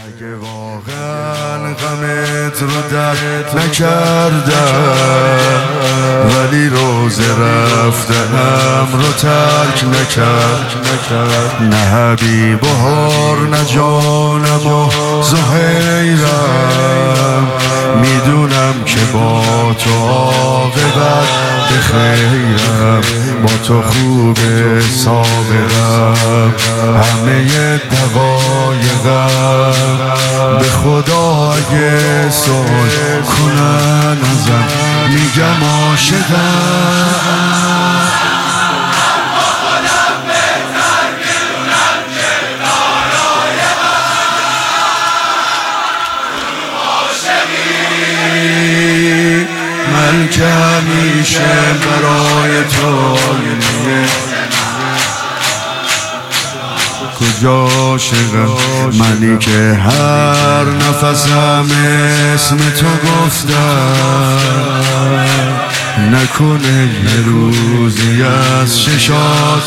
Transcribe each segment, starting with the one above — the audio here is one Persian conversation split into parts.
اگه واقعا غمت رو درد نکردم ولی روزه رفتنم رو ترک نکرد، نه حبیب و هار نه جانم و زهیرم، میدونم که با تو عاقبت بخیرم، با تو خوبه سابقم، همه دقایقم به خدا اگه سوال کنن ازم میگم عاشقم. من که همیشه برای تو کجا عاشقم، منی که هر نفسم اسم تو گفتم، نکنه یه روزی از ششات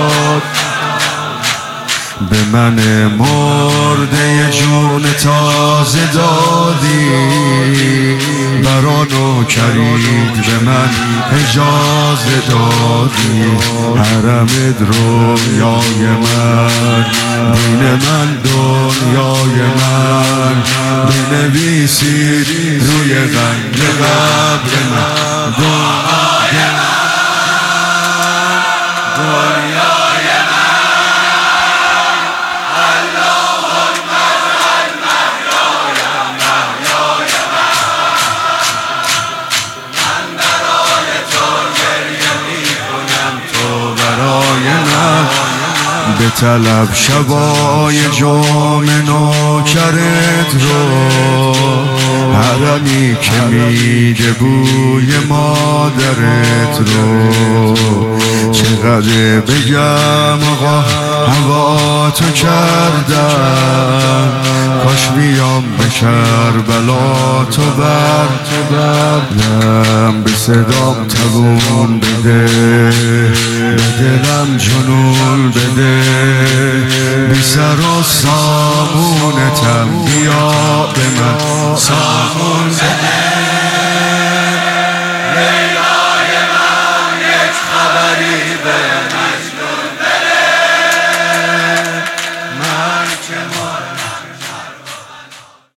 به من مرده جون تازه دادی، برانو کرید به من اجازه دادی، حرم دنیای من، دین من دنیای من، بنویسید روی قند قبر من دنیای من. به طلب شبای جام نوکرت رو، حرمی که میده بوی مادرت رو، چقدر بگم آقا هوا تو کردم، کاش بیام به کربلا تو بردم، به صدام توون بده، به دلم جنون بده، بی سر و سامونتم بیا به من سامون بده.